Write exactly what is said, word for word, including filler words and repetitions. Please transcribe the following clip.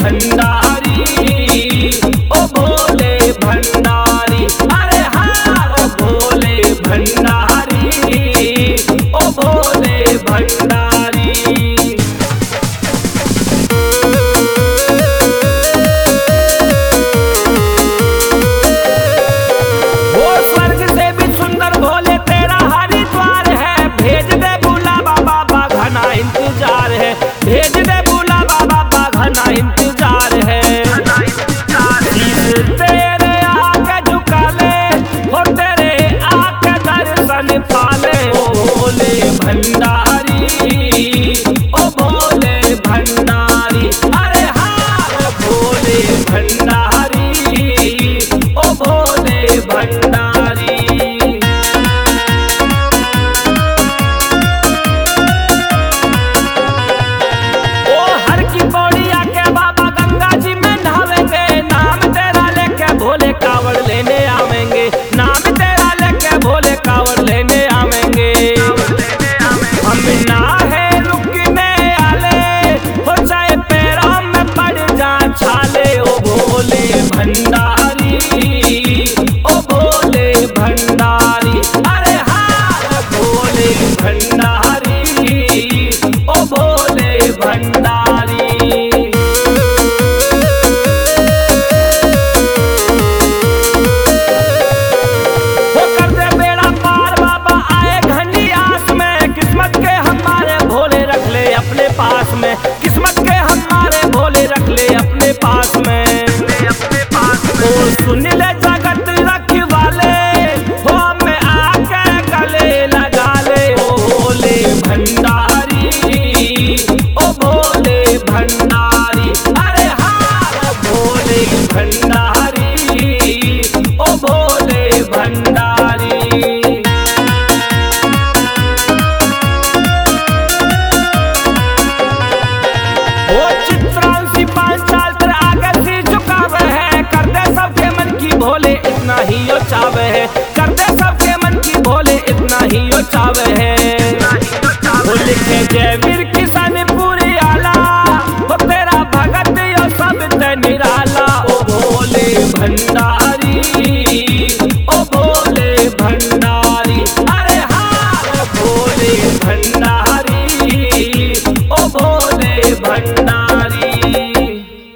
भंडारी, ओ भोले भंडारी। अरे हाँ ओ भोले भंडारी, ओ भोले भंडारी। वो स्वर्ग से भी सुंदर भोले तेरा हरिद्वार है, भेज दे बुलावा बाबा घना इंतजार है, भेज दे बुलावा बाबा घना इंतजार है। तेरे आके झुका ले, हो तेरे आके दर्शन पाले, ओ भोले भंडारी, ओ भोले भंडारी। अरे हाँ ओ भोले भंडारी, ओ भोले भंडारी। ओ हर की पौड़िया के बाबा गंगा जी में नहावेंगे, नाम तेरा लेके भोले कावड़ लेने आवेंगे, नाम तेरा लेके भोले कावड़ लेने आवेंगे। हम ना है रुकने आले, हो जाए पैरों में पड़ जा छाले, ओ भोले भंडारी, ओ भोले भंडारी। अरे हाँ ओ भोले भंडारी, ओ भोले भंडारी। वो कर दे बेड़ा पार बाबा आए घनी आस में, किस्मत के हमारे भोले रख ले अपने पास में, किस्मत के हमारे भोले रख ले अपने पास में। ओ सुन ले